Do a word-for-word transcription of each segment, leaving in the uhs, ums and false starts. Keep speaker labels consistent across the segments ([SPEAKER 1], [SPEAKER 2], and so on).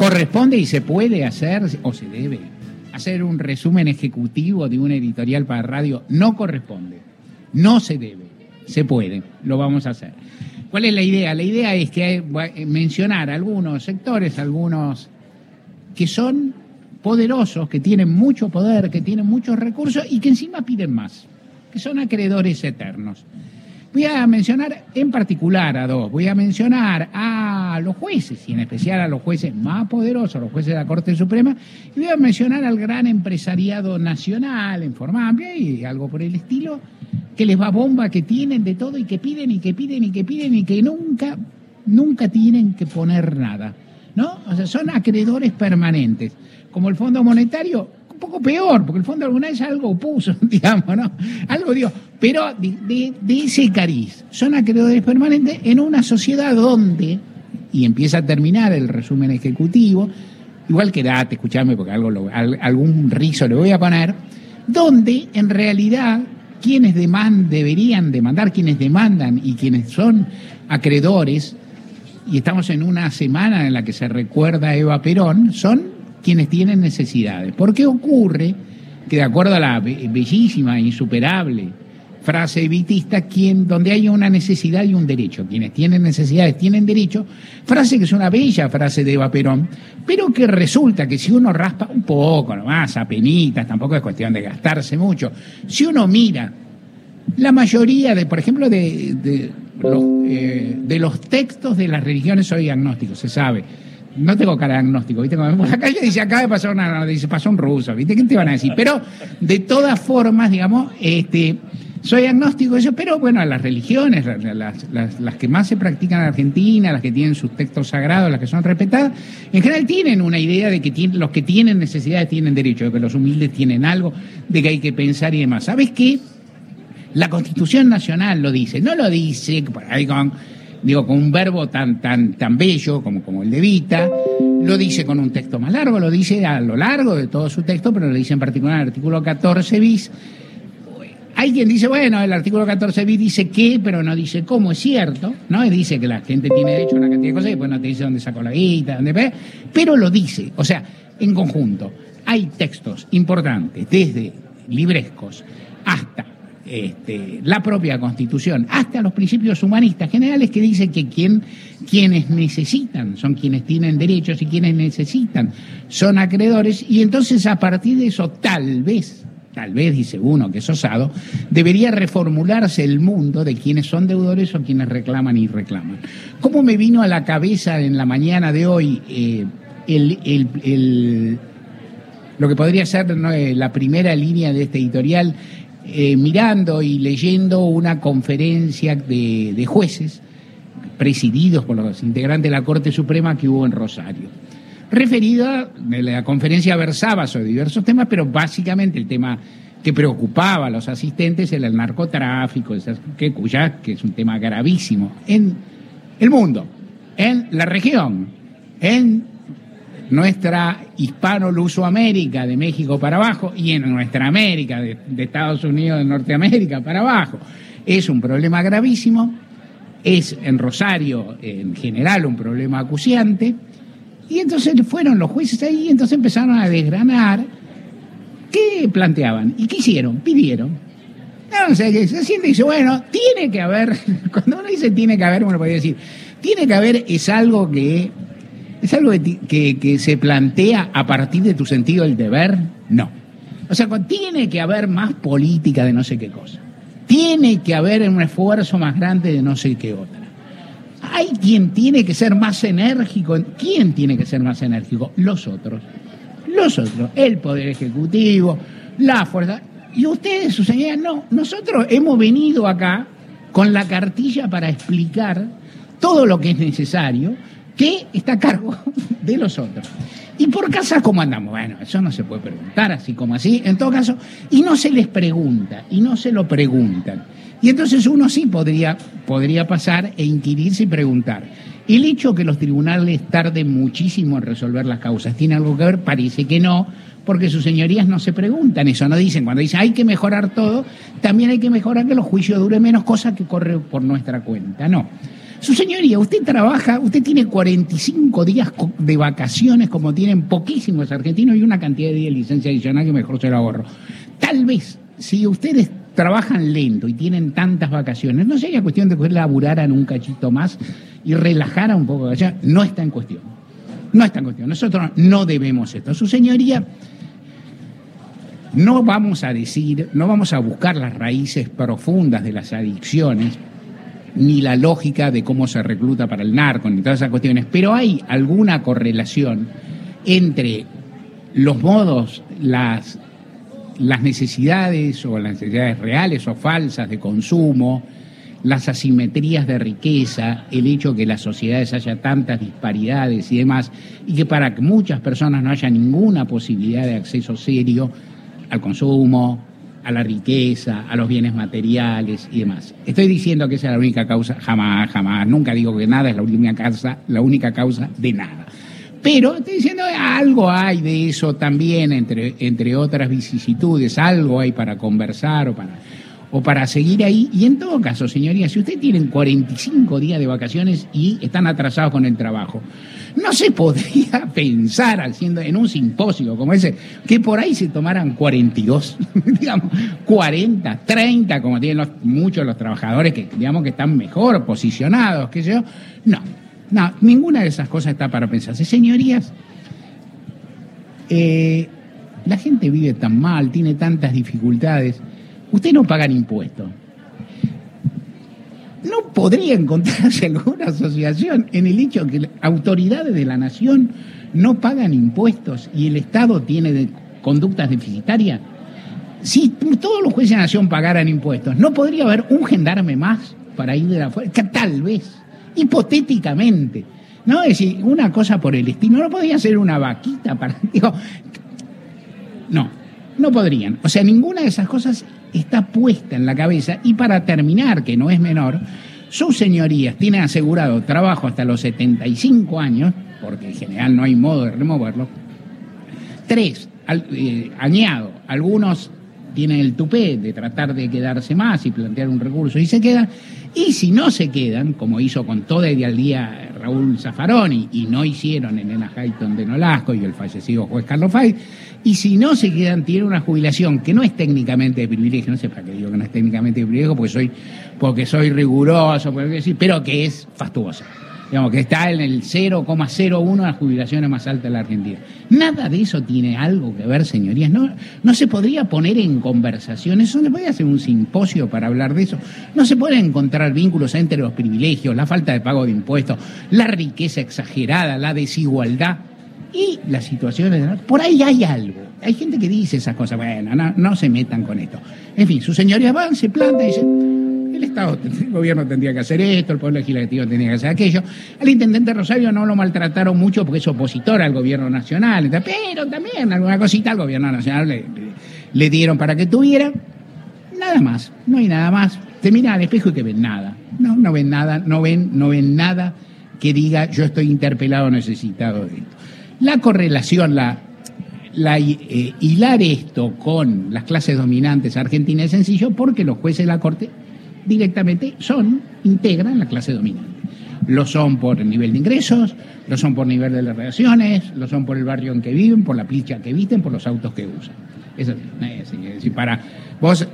[SPEAKER 1] ¿Corresponde y se puede hacer, o se debe, hacer un resumen ejecutivo de una editorial para radio? No corresponde, no se debe, se puede, lo vamos a hacer. ¿Cuál es la idea? La idea es que hay, mencionar algunos sectores, algunos que son poderosos, que tienen mucho poder, que tienen muchos recursos y que encima piden más, que son acreedores eternos. Voy a mencionar en particular a dos. Voy a mencionar a los jueces, y en especial a los jueces más poderosos, los jueces de la Corte Suprema, y voy a mencionar al gran empresariado nacional en forma amplia y algo por el estilo, que les va bomba, que tienen de todo y que piden y que piden y que piden y que nunca, nunca tienen que poner nada, ¿no? O sea, son acreedores permanentes, como el Fondo Monetario. Un poco peor, porque el fondo alguna vez algo puso, digamos, ¿no? Algo dio, pero de, de, de ese cariz, son acreedores permanentes en una sociedad donde, y empieza a terminar el resumen ejecutivo, igual quedate, escuchame, porque algo lo, algún rizo le voy a poner, donde en realidad quienes deman, deberían demandar, quienes demandan y quienes son acreedores, y estamos en una semana en la que se recuerda a Eva Perón, son quienes tienen necesidades. ¿Por qué ocurre que, de acuerdo a la bellísima e insuperable frase evitista, quien, donde hay una necesidad y un derecho, quienes tienen necesidades tienen derecho, frase que es una bella frase de Eva Perón, pero que resulta que si uno raspa un poco nomás, apenitas, tampoco es cuestión de gastarse mucho, si uno mira la mayoría de, por ejemplo, de, de, los, eh, de los textos de las religiones, soy agnóstico, se sabe. No tengo cara de agnóstico, ¿viste? Cuando vemos la calle dice, acaba de pasar una, dice, pasó un ruso, ¿viste? ¿Qué te van a decir? Pero, de todas formas, digamos, este, soy agnóstico, eso, pero bueno, las religiones, las, las, las que más se practican en Argentina, las que tienen sus textos sagrados, las que son respetadas, en general tienen una idea de que tienen, los que tienen necesidades tienen derecho, de que los humildes tienen algo, de que hay que pensar y demás. ¿Sabes qué? La Constitución Nacional lo dice, no lo dice por ahí con... digo, con un verbo tan tan tan bello como, como el de Evita, lo dice con un texto más largo, lo dice a lo largo de todo su texto, pero lo dice en particular en el artículo catorce bis. Hay quien dice, bueno, el artículo catorce bis dice qué, pero no dice cómo, es cierto, ¿no? Dice que la gente tiene derecho a una cantidad de cosas y después no te dice dónde sacó la guita, dónde... pero lo dice, o sea, en conjunto. Hay textos importantes, desde librescos hasta Este, la propia Constitución, hasta los principios humanistas generales que dicen que quien, quienes necesitan son quienes tienen derechos y quienes necesitan son acreedores, y entonces a partir de eso tal vez, tal vez dice uno que es osado, debería reformularse el mundo de quienes son deudores o quienes reclaman y reclaman. ¿Cómo me vino a la cabeza en la mañana de hoy eh, el, el, el, lo que podría ser, ¿no?, la primera línea de este editorial? Eh, mirando y leyendo una conferencia de, de jueces presididos por los integrantes de la Corte Suprema que hubo en Rosario. Referida, la conferencia versaba sobre diversos temas, pero básicamente el tema que preocupaba a los asistentes era el narcotráfico, que, cuya, que es un tema gravísimo en el mundo, en la región, en nuestra hispano-lusoamérica de México para abajo y en nuestra América de, de Estados Unidos de Norteamérica para abajo. Es un problema gravísimo, es en Rosario en general un problema acuciante, y entonces fueron los jueces ahí y entonces empezaron a desgranar qué planteaban y qué hicieron, pidieron. Entonces se siente y dice, bueno, tiene que haber, cuando uno dice tiene que haber, uno podría decir, tiene que haber es algo que... ¿Es algo que, que, que se plantea a partir de tu sentido del deber? No. O sea, tiene que haber más política de no sé qué cosa. Tiene que haber un esfuerzo más grande de no sé qué otra. Hay quien tiene que ser más enérgico. ¿Quién tiene que ser más enérgico? Los otros. Los otros. El Poder Ejecutivo, la fuerza. Y ustedes, sus señorías, no. Nosotros hemos venido acá con la cartilla para explicar todo lo que es necesario, que está a cargo de los otros. ¿Y por casa cómo andamos? Bueno, eso no se puede preguntar así como así, en todo caso, y no se les pregunta, y no se lo preguntan. Y entonces uno sí podría, podría pasar e inquirirse y preguntar. El hecho que los tribunales tarden muchísimo en resolver las causas, ¿tiene algo que ver? Parece que no, porque sus señorías no se preguntan eso, no dicen, cuando dicen hay que mejorar todo, también hay que mejorar que los juicios duren menos, cosa que corre por nuestra cuenta, no. Su señoría, usted trabaja, usted tiene cuarenta y cinco días de vacaciones como tienen poquísimos argentinos y una cantidad de días de licencia adicional que mejor se lo ahorro. Tal vez, si ustedes trabajan lento y tienen tantas vacaciones, no sería cuestión de que laburaran un cachito más y relajaran un poco. Ya no está en cuestión. No está en cuestión. Nosotros no debemos esto. Su señoría, no vamos a decir, no vamos a buscar las raíces profundas de las adicciones, ni la lógica de cómo se recluta para el narco, ni todas esas cuestiones, pero hay alguna correlación entre los modos, las, las necesidades o las necesidades reales o falsas de consumo, las asimetrías de riqueza, el hecho que en las sociedades haya tantas disparidades y demás, y que para muchas personas no haya ninguna posibilidad de acceso serio al consumo, a la riqueza, a los bienes materiales y demás. Estoy diciendo que esa es la única causa, jamás, jamás, nunca digo que nada es la única causa, la única causa de nada. Pero estoy diciendo que algo hay de eso también, entre, entre otras vicisitudes, algo hay para conversar o para, o para seguir ahí. Y en todo caso, señorías, si ustedes tienen cuarenta y cinco días de vacaciones y están atrasados con el trabajo, no se podría pensar, haciendo en un simposio como ese, que por ahí se tomaran cuarenta y dos, digamos, cuarenta, treinta, como tienen los, muchos los trabajadores que, digamos, que están mejor posicionados, qué sé yo. No, no, ninguna de esas cosas está para pensarse. Señorías, eh, la gente vive tan mal, tiene tantas dificultades. Ustedes no pagan impuestos. ¿No podría encontrarse alguna asociación en el hecho que autoridades de la nación no pagan impuestos y el Estado tiene de conductas deficitarias? Si todos los jueces de la nación pagaran impuestos, ¿no podría haber un gendarme más para ir de la fuerza? Tal vez, hipotéticamente. No, es decir, una cosa por el estilo. ¿No podría ser una vaquita para...? Digo, no, no podrían. O sea, ninguna de esas cosas está puesta en la cabeza. Y para terminar, que no es menor, sus señorías tienen asegurado trabajo hasta los setenta y cinco años, porque en general no hay modo de removerlo. Tres, al, eh, añado, algunos tienen el tupé de tratar de quedarse más y plantear un recurso y se quedan. Y si no se quedan, como hizo con todo el día al día Raúl Zaffaroni, y no hicieron Elena Hayton de Nolasco y el fallecido juez Carlos Fay, y si no se quedan, tienen una jubilación que no es técnicamente de privilegio, no sé para qué digo que no es técnicamente de privilegio, porque soy, porque soy riguroso, pero que es fastuosa. Digamos, que está en el cero coma cero uno de las jubilaciones más altas de la Argentina. Nada de eso tiene algo que ver, señorías. No, no se podría poner en conversación, eso no se podría hacer un simposio para hablar de eso. No se pueden encontrar vínculos entre los privilegios, la falta de pago de impuestos, la riqueza exagerada, la desigualdad y las situaciones. Por ahí hay algo. Hay gente que dice esas cosas. Bueno, no, no se metan con esto. En fin, sus señorías van, se plantan y dicen... El Estado, el gobierno tendría que hacer esto, el Poder Legislativo tendría que hacer aquello. Al intendente Rosario no lo maltrataron mucho porque es opositor al gobierno nacional, pero también alguna cosita al gobierno nacional le, le, le dieron para que tuviera. Nada más, no hay nada más. Te miran al espejo y que ven nada. No, no ven nada, no ven, no ven nada que diga yo estoy interpelado o necesitado de esto. La correlación, la... La, eh, hilar esto con las clases dominantes argentinas es sencillo porque los jueces de la Corte directamente son, integran la clase dominante. Lo son por nivel de ingresos, lo son por nivel de las relaciones, lo son por el barrio en que viven, por la plicha que visten, por los autos que usan. Eso es decir, para vos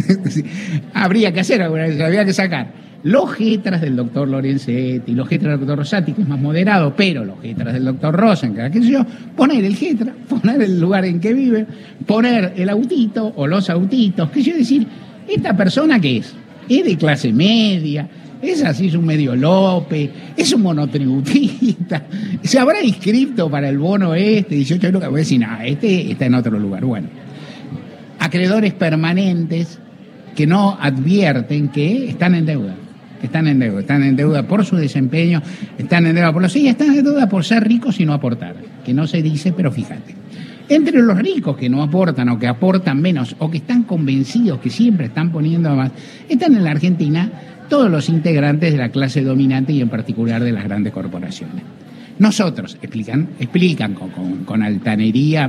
[SPEAKER 1] habría que hacer, habría que sacar los jetras del doctor Lorenzetti, los jetras del doctor Rosati, que es más moderado, pero los jetras del doctor Rosenberg, qué sé yo, poner el jetra, poner el lugar en que vive, poner el autito o los autitos, qué sé yo, decir, esta persona ¿qué es? Es de clase media, es así, es un medio López, es un monotributista, se habrá inscrito para el bono este, dieciocho lucas, voy a decir, no, este está en otro lugar. Bueno, acreedores permanentes que no advierten que están en deuda, que están en deuda, están en deuda por su desempeño, están en deuda por los sí, están en deuda por ser ricos y no aportar, que no se dice, pero fíjate. Entre los ricos que no aportan o que aportan menos o que están convencidos que siempre están poniendo más, están en la Argentina todos los integrantes de la clase dominante y en particular de las grandes corporaciones. Nosotros, explican, explican con, con, con altanería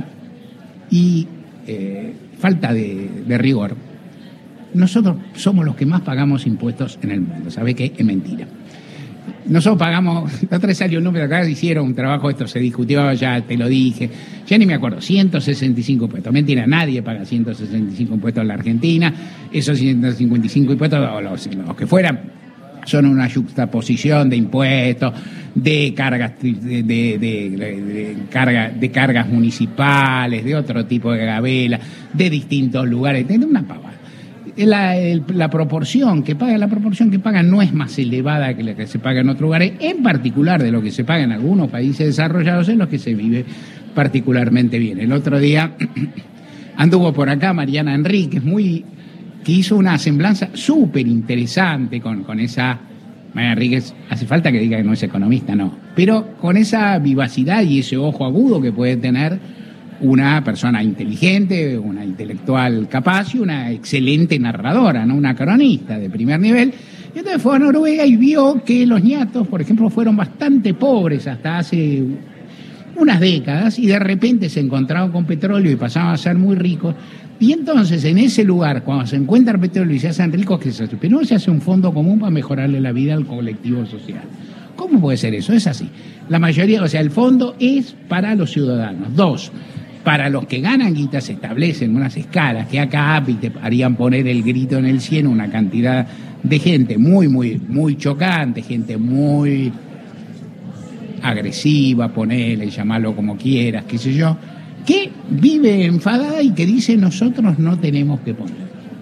[SPEAKER 1] y eh, falta de, de rigor, nosotros somos los que más pagamos impuestos en el mundo. ¿Sabe qué? Es mentira. nosotros pagamos, la otra vez salió un número acá, hicieron un trabajo, esto se discutió, ya te lo dije, ya ni me acuerdo, ciento sesenta y cinco impuestos. Mentira, nadie paga ciento sesenta y cinco impuestos en la Argentina. Esos ciento cincuenta y cinco impuestos, o los, los que fueran, son una juxtaposición de impuestos, de cargas, de, de, de, de, de, carga, de cargas municipales, de otro tipo de gabela, de distintos lugares, de una pavada. La, el, la proporción que paga, la proporción que paga no es más elevada que la que se paga en otros lugares, en particular de lo que se paga en algunos países desarrollados, en los que se vive particularmente bien. El otro día anduvo por acá Mariana Enríquez, muy, que hizo una semblanza súper interesante con, con esa... Mariana Enríquez, hace falta que diga que no es economista, no, pero con esa vivacidad y ese ojo agudo que puede tener una persona inteligente, una intelectual capaz y una excelente narradora, ¿no? Una cronista de primer nivel. Y entonces fue a Noruega y vio que los ñatos, por ejemplo, fueron bastante pobres hasta hace unas décadas y de repente se encontraban con petróleo y pasaban a ser muy ricos. Y entonces en ese lugar, cuando se encuentra petróleo y se hacen ricos, ¿qué se hace? Pero no se hace un fondo común para mejorarle la vida al colectivo social. ¿Cómo puede ser eso? Es así. La mayoría, o sea, el fondo es para los ciudadanos. Dos, para los que ganan guita se establecen unas escalas que acá te harían poner el grito en el cielo una cantidad de gente muy, muy, muy chocante, gente muy agresiva, ponele, llamarlo como quieras, qué sé yo, que vive enfadada y que dice nosotros no tenemos que poner.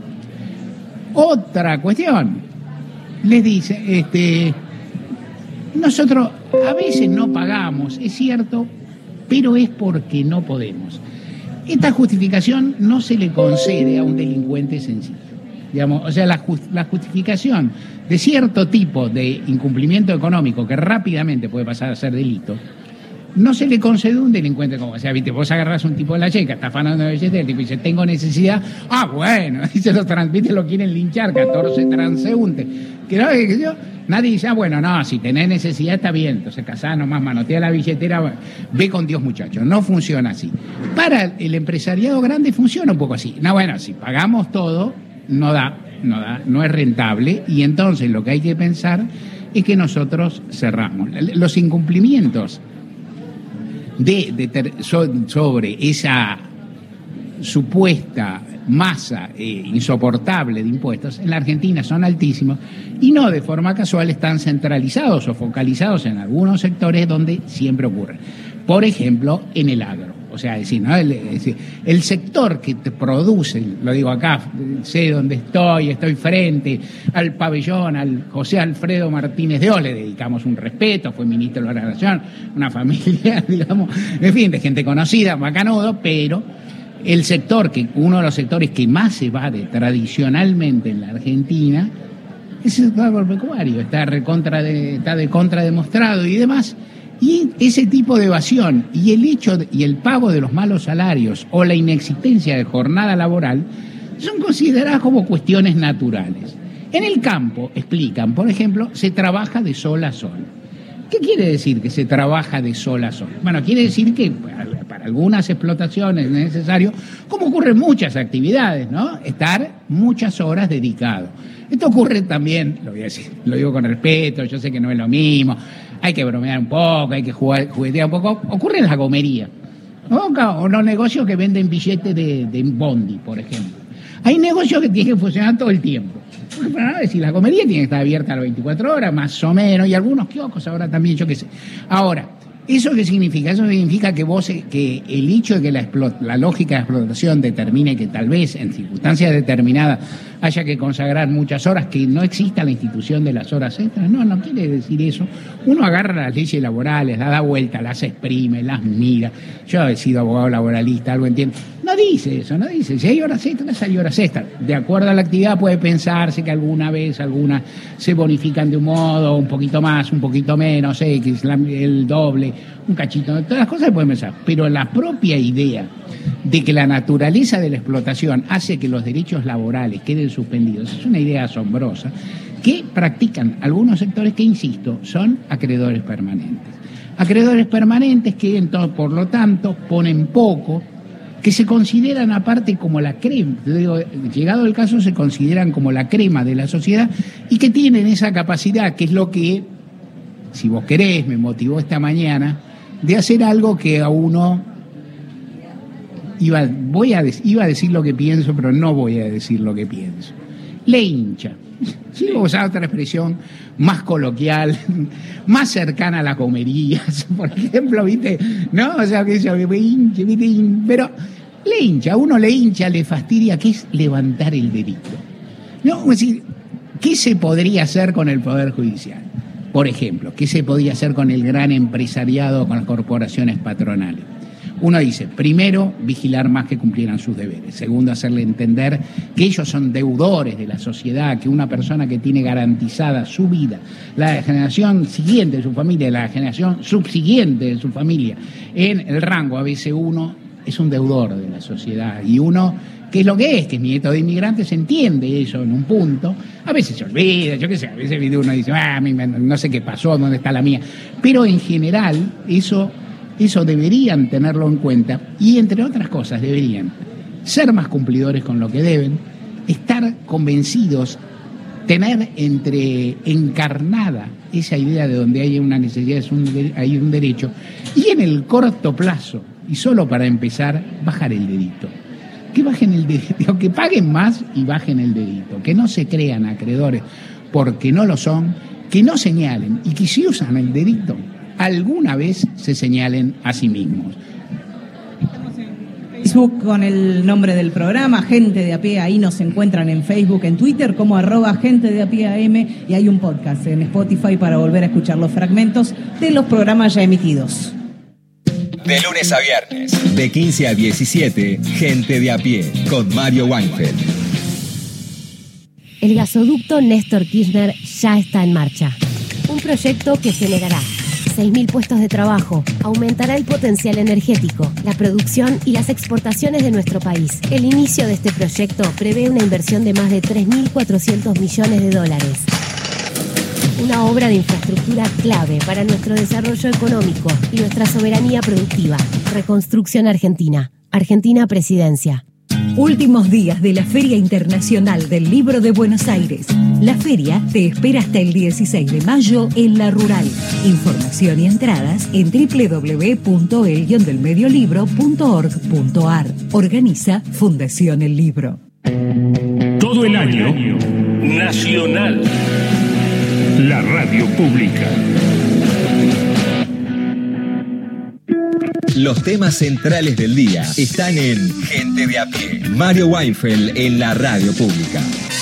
[SPEAKER 1] Otra cuestión, les dice, este, nosotros a veces no pagamos, es cierto, pero es porque no podemos. Esta justificación no se le concede a un delincuente sencillo. Digamos, o sea, la, just, la justificación de cierto tipo de incumplimiento económico que rápidamente puede pasar a ser delito, no se le concede a un delincuente como, o sea, viste, vos agarrás a un tipo de la checa, está afanando de billete, el tipo dice, tengo necesidad, ah, bueno, y se lo transmite, lo quieren linchar, catorce transeúntes, que no, que yo, nadie dice, ah, bueno, no, si tenés necesidad está bien, entonces casá nomás, manotea la billetera, ve con Dios, muchachos, no funciona así. Para el empresariado grande funciona un poco así, no, bueno, si pagamos todo, no da, no da, no es rentable, y entonces lo que hay que pensar es que nosotros cerramos. Los incumplimientos de, de ter, so, sobre esa supuesta masa eh, insoportable de impuestos en la Argentina son altísimos y no de forma casual están centralizados o focalizados en algunos sectores donde siempre ocurren. Por ejemplo, en el agro. O sea, decir, ¿no? el, el, el sector que te produce, lo digo acá, sé dónde estoy, estoy frente al pabellón, al José Alfredo Martínez de Oz, le dedicamos un respeto, fue ministro de la Nación, una familia, digamos, en fin, de gente conocida, macanudo, pero el sector, que uno de los sectores que más se evade tradicionalmente en la Argentina, es el sector agropecuario, está, recontra de, está de contra demostrado y demás. Y ese tipo de evasión y el hecho de, y el pago de los malos salarios o la inexistencia de jornada laboral son consideradas como cuestiones naturales. En el campo, explican, por ejemplo, se trabaja de sol a sol. ¿Qué quiere decir que se trabaja de sol a sol? Bueno, quiere decir que para algunas explotaciones es necesario, como ocurre en muchas actividades, ¿no? Estar muchas horas dedicado. Esto ocurre también, lo voy a decir, lo digo con respeto, yo sé que no es lo mismo, hay que bromear un poco, hay que jugar, juguetear un poco, ocurre en la gomería, ¿no? O los negocios que venden billetes de, de bondi, por ejemplo. Hay negocios que tienen que funcionar todo el tiempo. Porque para decir, la comedia tiene que estar abierta a las veinticuatro horas, más o menos, y algunos kioscos ahora también, yo qué sé. Ahora, ¿eso qué significa? Eso significa que vos, que el hecho de que la, explot, la lógica de explotación determine que tal vez en circunstancias determinadas haya que consagrar muchas horas, que no exista la institución de las horas extras. No, no quiere decir eso. Uno agarra las leyes laborales, las da vuelta, las exprime, las mira. Yo he sido abogado laboralista, algo entiendo. No dice eso, no dice. Si hay horas extras, hay horas extras. De acuerdo a la actividad puede pensarse que alguna vez algunas se bonifican de un modo, un poquito más, un poquito menos, X, el doble, un cachito. Todas las cosas se pueden pensar. Pero la propia idea de que la naturaleza de la explotación hace que los derechos laborales queden suspendidos es una idea asombrosa que practican algunos sectores que, insisto, son acreedores permanentes. Acreedores permanentes que, entonces, por lo tanto, ponen poco, que se consideran aparte como la crema, digo, llegado el caso se consideran como la crema de la sociedad y que tienen esa capacidad, que es lo que si vos querés, me motivó esta mañana de hacer algo que a uno iba, voy a, iba a decir lo que pienso, pero no voy a decir lo que pienso. Le hincha. Sí, voy a usar otra expresión más coloquial, más cercana a las gomerías, por ejemplo, ¿viste? ¿No? O sea, que yo, hinche, ¿viste? Pero le hincha, a uno le hincha, le fastidia, que es levantar el dedito. No, es decir, ¿qué se podría hacer con el Poder Judicial? Por ejemplo, ¿qué se podía hacer con el gran empresariado, con las corporaciones patronales? Uno dice, primero, vigilar más que cumplieran sus deberes. Segundo, hacerle entender que ellos son deudores de la sociedad, que una persona que tiene garantizada su vida, la generación siguiente de su familia, la generación subsiguiente de su familia, en el rango A B C uno, es un deudor de la sociedad. Y uno, que es lo que es, que es nieto de inmigrantes, entiende eso en un punto. A veces se olvida, yo qué sé, a veces uno dice, ah, no sé qué pasó, dónde está la mía. Pero en general, eso... Eso deberían tenerlo en cuenta y, entre otras cosas, deberían ser más cumplidores con lo que deben, estar convencidos, tener entre encarnada esa idea de donde hay una necesidad, es un, hay un derecho, y en el corto plazo, y solo para empezar, bajar el dedito. Que bajen el dedito, que paguen más y bajen el dedito, que no se crean acreedores porque no lo son, que no señalen y que si usan el dedito, alguna vez se señalen a sí mismos.
[SPEAKER 2] Estamos en Facebook con el nombre del programa, Gente de a Pie, ahí nos encuentran en Facebook, en Twitter como arroba Gente de a Pie A M, y hay un podcast en Spotify para volver a escuchar los fragmentos de los programas ya emitidos.
[SPEAKER 3] De lunes a viernes, de quince a diecisiete, Gente de a Pie, con Mario Weinfeld.
[SPEAKER 4] El gasoducto Néstor Kirchner ya está en marcha. Un proyecto que generará seis mil puestos de trabajo, aumentará el potencial energético, la producción y las exportaciones de nuestro país. El inicio de este proyecto prevé una inversión de más de tres mil cuatrocientos millones de dólares. Una obra de infraestructura clave para nuestro desarrollo económico y nuestra soberanía productiva. Reconstrucción Argentina. Argentina Presidencia.
[SPEAKER 5] Últimos días de la Feria Internacional del Libro de Buenos Aires. La feria te espera hasta el dieciséis de mayo en La Rural. Información y entradas en doble u doble u doble u punto el guion del medio libro punto org punto a r. Organiza Fundación El Libro.
[SPEAKER 6] Todo el año, Nacional, la radio pública.
[SPEAKER 3] Los temas centrales del día están en Gente de a Pie. Mario Weinfeld en la radio pública.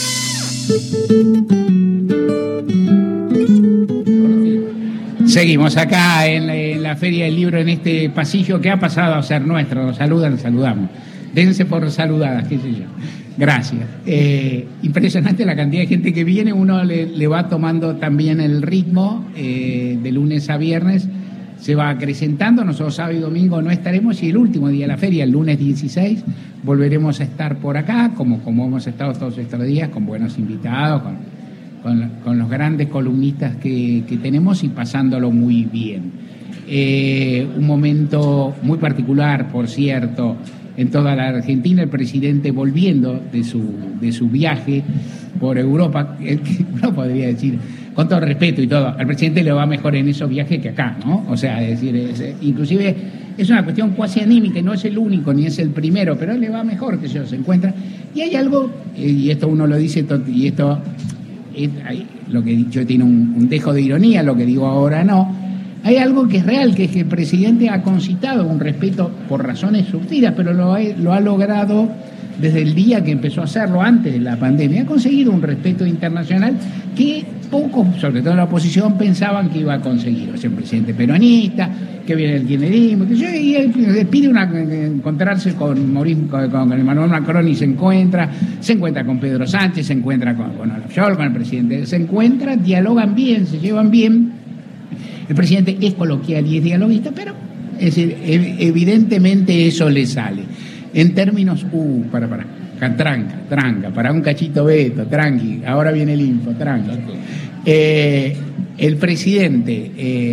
[SPEAKER 1] Seguimos acá en la, en la Feria del Libro, en este pasillo que ha pasado a ser nuestro. Nos saludan, saludamos. Dense por saludadas, qué sé yo. Gracias. Eh, impresionante la cantidad de gente que viene. Uno le, le va tomando también el ritmo eh, de lunes a viernes. Se va acrecentando, nosotros sábado y domingo no estaremos y el último día de la feria, el lunes dieciséis, volveremos a estar por acá, como, como hemos estado todos estos días, con buenos invitados, con, con, con los grandes columnistas que, que tenemos y pasándolo muy bien. Eh, un momento muy particular, por cierto, en toda la Argentina, el presidente volviendo de su, de su viaje por Europa, uno podría decir, con todo respeto y todo, al presidente le va mejor en esos viajes que acá, ¿no? O sea, es decir, es, inclusive es una cuestión cuasi anímica, no es el único ni es el primero, pero le va mejor que yo, se encuentra. Y hay algo, y esto uno lo dice, y esto, es, lo que he dicho tiene un, un dejo de ironía, lo que digo ahora no, hay algo que es real, que es que el presidente ha concitado un respeto por razones subtilas, pero lo ha, lo ha logrado desde el día que empezó a hacerlo, antes de la pandemia, ha conseguido un respeto internacional que pocos, sobre todo en la oposición, pensaban que iba a conseguir. O sea, un presidente peronista, que viene el kirchnerismo, que yo, y él pide una, encontrarse con, Mauricio, con, con Emmanuel Macron y se encuentra, se encuentra con Pedro Sánchez, se encuentra con, con Olaf Scholz, con el presidente, se encuentran, dialogan bien, se llevan bien. El presidente es coloquial y es dialoguista, pero es decir, evidentemente eso le sale. En términos, uh, para, para, tranca, tranca, para un cachito Beto, tranqui, ahora viene el info, tranqui. Eh, el presidente, eh,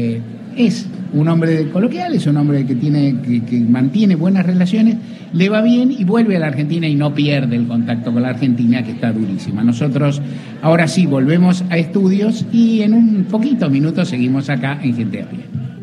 [SPEAKER 1] es un hombre coloquial, es un hombre que tiene que, que mantiene buenas relaciones, le va bien y vuelve a la Argentina y no pierde el contacto con la Argentina, que está durísima. Nosotros ahora sí volvemos a estudios y en un poquito minutos seguimos acá en Gente a Pie.